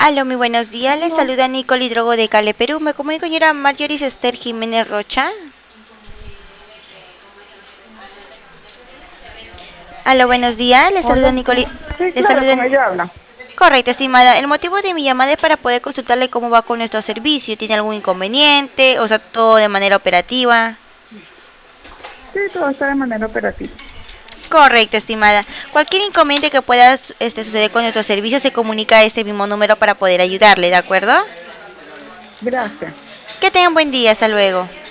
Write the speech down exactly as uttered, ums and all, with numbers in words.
Aló, muy buenos días. Les No, saluda Nicole Hidrogo de Cale, Perú. Me comunico con señora Marjorie Esther Jiménez Rocha. Aló, buenos días. Les saluda hola. Nicole. Sí, Les claro, saluda. con ella habla. Correcto, estimada. El motivo de mi llamada es para poder consultarle cómo va con nuestro servicio. ¿Tiene algún inconveniente? O sea, todo de manera operativa. Sí, todo está de manera operativa. Correcto, estimada. Cualquier inconveniente que pueda este, suceder con nuestro servicio se comunica a este mismo número para poder ayudarle, ¿de acuerdo? Gracias. Que tengan buen día. Hasta luego.